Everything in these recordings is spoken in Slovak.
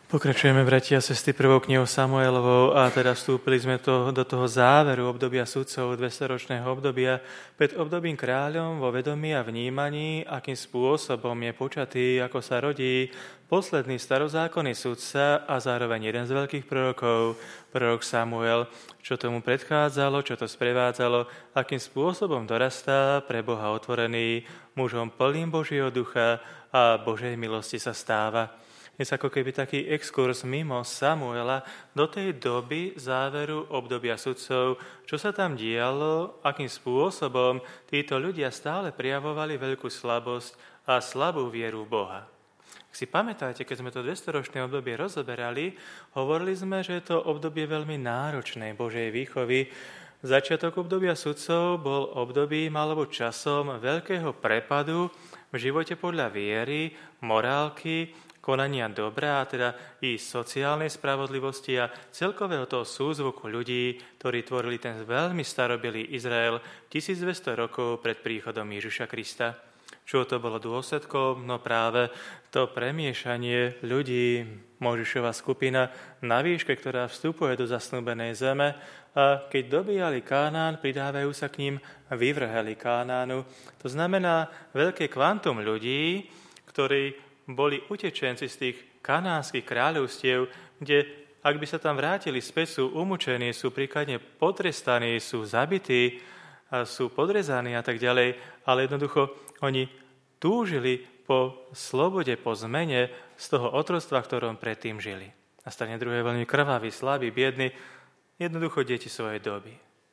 Pokračujeme, bratia a sestry, prvou knihou Samuelovou a teda vstúpili sme do toho záveru obdobia sudcov, 200-ročného obdobia, pred obdobím kráľom vo vedomí a vnímaní, akým spôsobom je počatý, ako sa rodí posledný starozákonný sudca a zároveň jeden z veľkých prorokov, prorok Samuel, čo tomu predchádzalo, čo to sprevádzalo, akým spôsobom dorastá pre Boha otvorený, mužom plným Božieho ducha a Božej milosti sa stáva. Je ako keby taký exkurs mimo Samuela do tej doby záveru obdobia sudcov, čo sa tam dialo, akým spôsobom títo ľudia stále prijavovali veľkú slabosť a slabú vieru v Boha. Ak si pamätáte, keď sme to 200-ročné obdobie rozoberali, hovorili sme, že je to obdobie veľmi náročnej Božej výchovy. Začiatok obdobia sudcov bol obdobím alebo časom veľkého prepadu v živote podľa viery, morálky, konania dobra, a teda i sociálnej spravodlivosti a celkového toho súzvuku ľudí, ktorí tvorili ten veľmi starobilý Izrael 1200 rokov pred príchodom Ježiša Krista. Čo to bolo dôsledkom? No práve to premiešanie ľudí, Mojžišova skupina na výške, ktorá vstupuje do zasnúbenej zeme, a keď dobíjali Kánán, pridávajú sa k ním vyvrheli Kánánu. To znamená veľké kvantum ľudí, ktorí boli utečenci z tých kanánskych kráľovstiev, kde ak by sa tam vrátili späť, sú umúčení, sú príkladne potrestaní, sú zabití, sú podrezaní a tak ďalej, ale jednoducho oni túžili po slobode, po zmene z toho otroctva, v ktorom predtým žili. Na strane druhej veľmi krvavý, slabý, biedný, jednoducho deti svojej doby.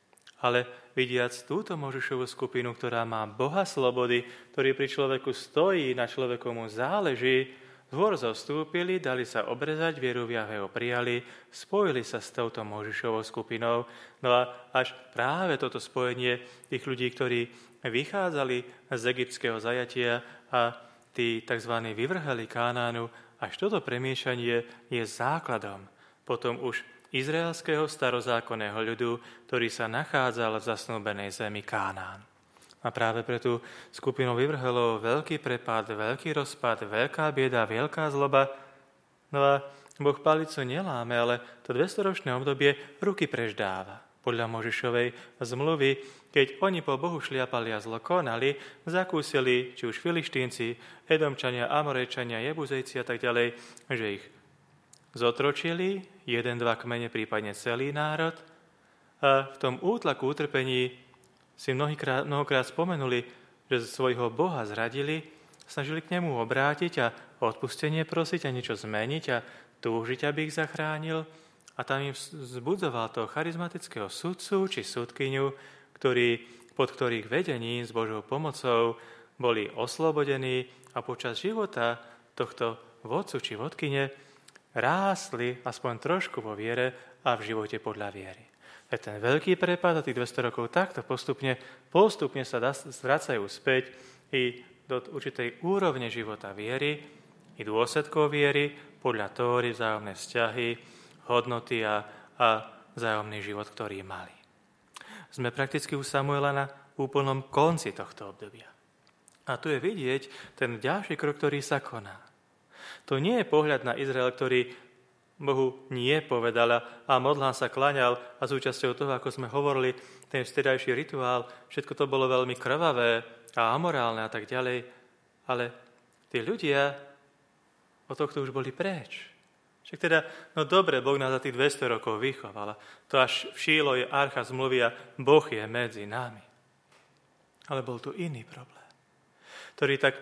Ale vidiac túto Mojžišovú skupinu, ktorá má Boha slobody, ktorý pri človeku stojí, na človeku mu záleží, zhôr zostúpili, dali sa obrezať, vieru v Jahveho prijali, spojili sa s touto Mojžišovou skupinou. No a až práve toto spojenie tých ľudí, ktorí vychádzali z egyptského zajatia a tí tzv. Vyvrheli Kánánu, až toto premiešanie je základom potom už izraelského starozákonného ľudu, ktorý sa nachádzal v zasnúbenej zemi Kánán. A práve pre tú skupinu vyvrhelov veľký prepad, veľký rozpad, veľká bieda, veľká zloba. No a Boh palicu neláme, ale to 200-ročné obdobie ruky preždáva. Podľa Mojžišovej zmluvy, keď oni po Bohu šliapali a zlo konali, zakúsili, či už Filištínci, Edomčania, Amorejčania, Jebuzejci a tak ďalej, že ich zotročili, 1-2 kmene, prípadne celý národ, a v tom útlaku, utrpení si mnohokrát spomenuli, že svojho Boha zradili, snažili k nemu obrátiť a odpustenie prosiť a niečo zmeniť a túžiť, aby ich zachránil, a tam im vzbudzoval toho charizmatického sudcu či sudkyňu, pod ktorých vedením s Božou pomocou boli oslobodení a počas života tohto vodcu či vodkyne rástli aspoň trošku vo viere a v živote podľa viery. Ten veľký prepad a tých 200 rokov takto postupne sa zvracajú späť i do určitej úrovne života viery i dôsledkov viery podľa Tóry, vzájomné vzťahy, hodnoty a vzájomný život, ktorý mali. Sme prakticky u Samuela na úplnom konci tohto obdobia. A tu je vidieť ten ďalší krok, ktorý sa koná. To nie je pohľad na Izrael, ktorý Bohu nie povedal a modlán sa klaňal a súčasťou toho, ako sme hovorili, ten vtedajší rituál, všetko to bolo veľmi krvavé a amorálne a tak ďalej, ale tí ľudia od tohto už boli preč. Však teda, no dobre, Boh nás za tých 200 rokov vychoval, to až v Šílo je archa zmluvy a Boh je medzi nami. Ale bol tu iný problém, ktorí tak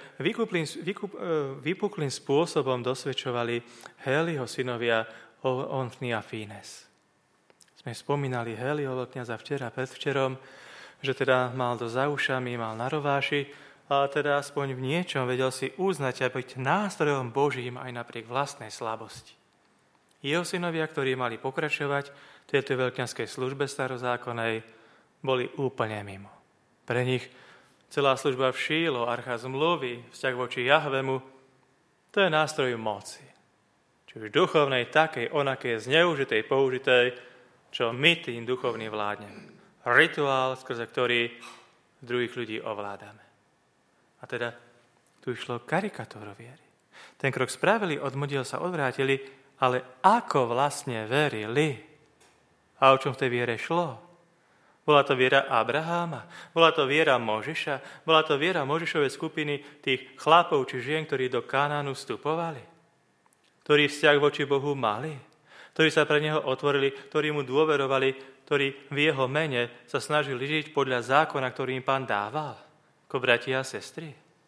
vypuklým spôsobom dosvedčovali Héliho synovia Ofni a Fínes. Sme spomínali Héliho kňaza včera, predvčerom, že teda mal to za ušami, mal na rováši, a teda aspoň v niečom vedel si uznať a byť nástrojom Božím aj napriek vlastnej slabosti. Jeho synovia, ktorí mali pokračovať v tejto veľkňazskej službe starozákonnej, boli úplne mimo. Pre nich celá služba v Šílo, archa zmluvy, vzťah voči Jahvemu, to je nástroj moci. Či už duchovnej, takej, onakej, zneužitej, použitej, čo my tým duchovným vládneme. Rituál, skrze ktorý druhých ľudí ovládame. A teda tu išlo karikatúru viery. Ten krok spravili, od modiel sa odvrátili Ale ako vlastne verili? A o čom v tej viere šlo? Bola to viera Abraháma? Bola to viera Možiša? Bola to viera Možišovej skupiny tých chlapov či žien, ktorí do Kanánu vstupovali? Ktorí vzťah voči Bohu mali? Ktorí sa pre Neho otvorili, ktorí Mu dôverovali, ktorí v Jeho mene sa snažili žiť podľa zákona, ktorý im Pán dával? Ako bratia a sestry?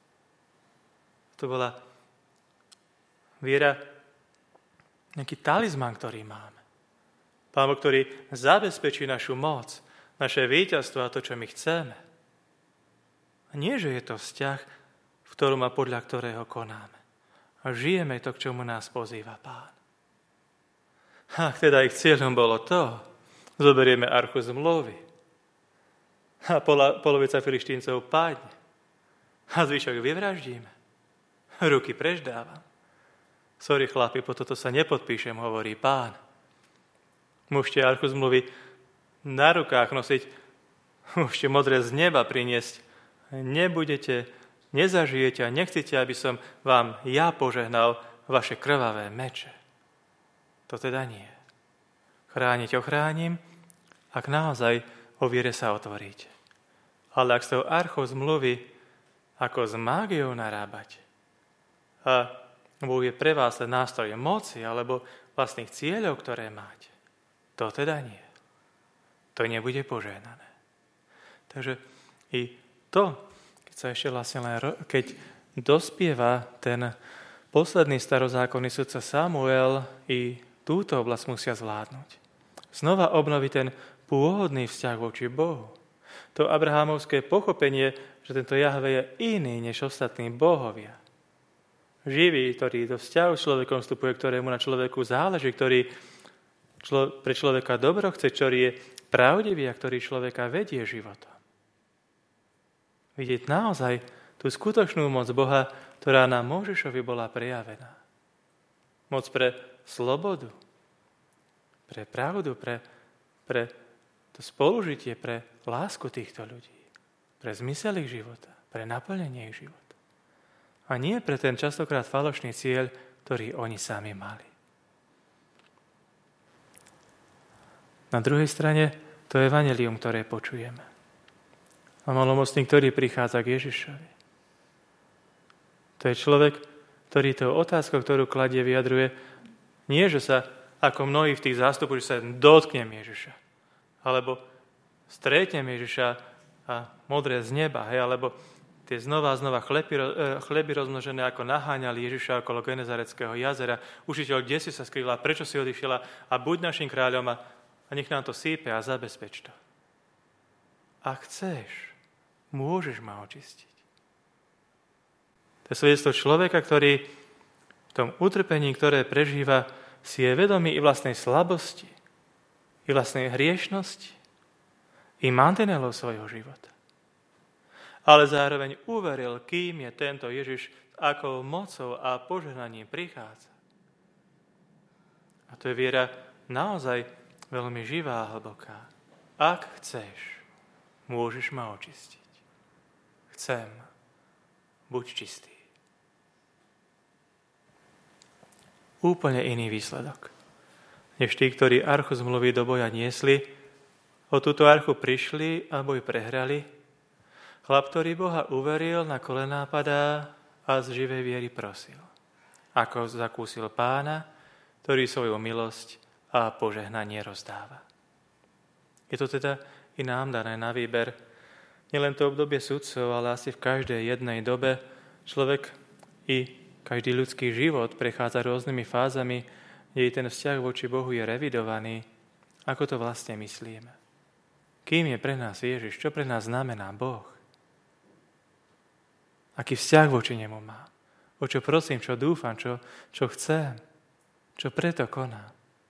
To bola viera, nejaký talizman, ktorý máme. Pán Boh, ktorý zabezpečí našu moc, naše víťazstvo a to, čo my chceme. A nie, že je to vzťah, v ktorom a podľa ktorého konáme. A žijeme to, k čomu nás pozýva Pán. Ak teda ich cieľom bolo to, zoberieme archu zmluvy a polovica Filištíncov padne a zvyšok vyvraždíme. Ruky preždávam. Sorry, chlapi, po toto sa nepodpíšem, hovorí Pán. Môžete archu zmluvy na rukách nosiť, môžete modré z neba priniesť. Nebudete, nezažijete a nechcete, aby som vám ja požehnal vaše krvavé meče. To teda nie. Chrániť ochránim, ak naozaj o viere sa otvoríte. Ale ak s tou archou zmluvy ako s mágiou narábate a Boh je pre vás len nástroj moci alebo vlastných cieľov, ktoré máte, to teda nie. To nebude požehnané. Takže i to, keď sa ešte vlastne keď dospieva ten posledný starozákonný sudca Samuel, i túto oblasť musia zvládnuť. Znova obnoviť ten pôvodný vzťah voči Bohu. To abrahámovské pochopenie, že tento Jahve je iný než ostatní bohovia. Živý, ktorý do vzťahu s človekom vstupuje, ktorému na človeku záleží, ktorý pre človeka dobro chce, ktorý je pravdivý a ktorý človeka vedie životom. Vidieť naozaj tú skutočnú moc Boha, ktorá na Mojžišovi bola prejavená. Moc pre slobodu, pre pravdu, pre to spolužitie, pre lásku týchto ľudí, pre zmysel ich života, pre naplnenie ich života. A nie pre ten častokrát falošný cieľ, ktorý oni sami mali. Na druhej strane to evanjelium, ktoré počujeme. A malomocný, ktorý prichádza k Ježišovi. To je človek, ktorý tou otázkou, ktorú kladie, vyjadruje, nie, že sa, ako mnohí v tých zástupoch, že sa dotknem Ježiša, alebo stretnem Ježiša a modré z neba, alebo tie znova chleby rozmnožené, ako naháňali Ježiša okolo Genezareckého jazera. Učiteľ, kde si sa skrýla, prečo si odišiela a buď našim kráľom a nech nám to sípe a zabezpeč to. Ak chceš, môžeš ma očistiť. To je svedectvo človeka, ktorý v tom utrpení, ktoré prežíva, si je vedomý i vlastnej slabosti, i vlastnej hriešnosti, i mantinelov svojho života. Ale zároveň uveril, kým je tento Ježiš, akou mocou a požehnaním prichádza. A to je viera naozaj veľmi živá a hlboká. Ak chceš, môžeš ma očistiť. Chcem, buď čistý. Úplne iný výsledok, než tí, ktorí archu zmluvy do boja niesli, o túto archu prišli a boj prehrali. Chlap, ktorý Boha uveril, na kolená padá a z živej viery prosil. Ako zakúsil Pána, ktorý svoju milosť a požehnanie rozdáva. Je to teda i nám dané na výber. Nielen to obdobie sudcov, ale asi v každej jednej dobe človek i každý ľudský život prechádza rôznymi fázami, kde ten vzťah voči Bohu je revidovaný. Ako to vlastne myslíme? Kým je pre nás Ježiš? Čo pre nás znamená Boh? Aký vzťah voči nemu má? O čo prosím, čo dúfam, čo chcem? Čo preto konám?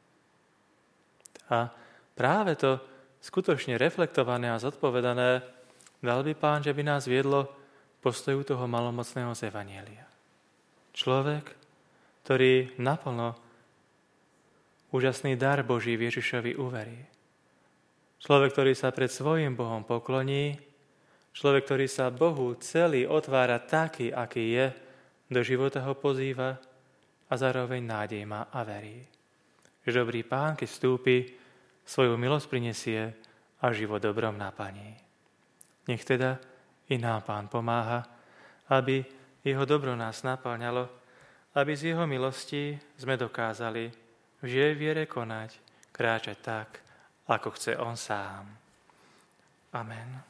A práve to skutočne reflektované a zodpovedané dal by Pán, že by nás viedlo postoju toho malomocného z evanjelia. Človek, ktorý naplno úžasný dar Boží v Ježišovi uverí. Človek, ktorý sa pred svojím Bohom pokloní, človek, ktorý sa Bohu celý otvára taký, aký je, do života ho pozýva, a zároveň nádej má a verí, že dobrý Pán, keď vstúpi, svoju milosť prinesie a život dobrom naplní. Nech teda i nám Pán pomáha, aby jeho dobro nás naplňalo, aby z jeho milosti sme dokázali v živej viere konať, kráčať tak, ako chce on sám. Amen.